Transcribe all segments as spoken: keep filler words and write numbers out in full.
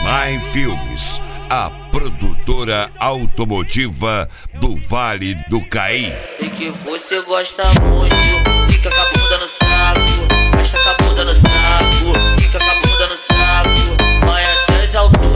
Prime Filmes, a produtora automotiva do Vale do Caí. E que você gosta muito, fica com a bunda no saco, resta com a bunda no saco, fica com a bunda no saco, vai até as alturas.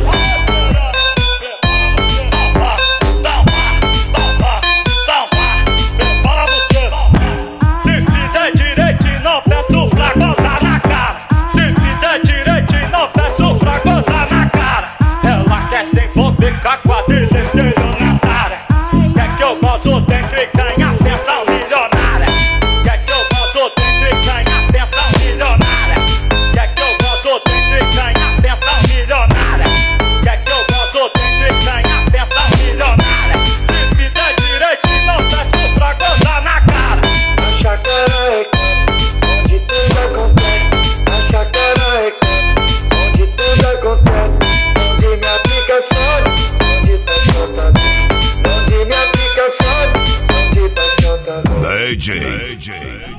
D J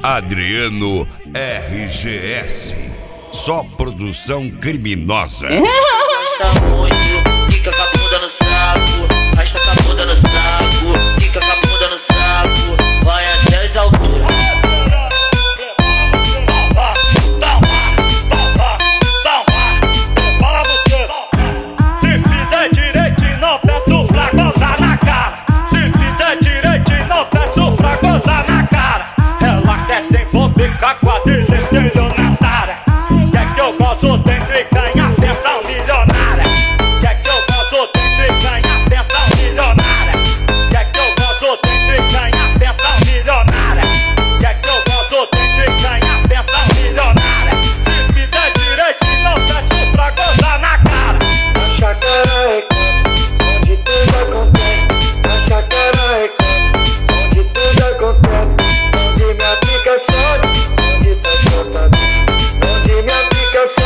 Adriano R G S, só produção criminosa. Gosta muito, fica com a bunda no saco, resta com a bunda no saco, fica com a bunda no saco, vai até as alturas.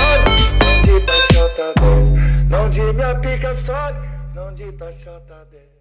Não de minha pica sobe, não de taxota dez.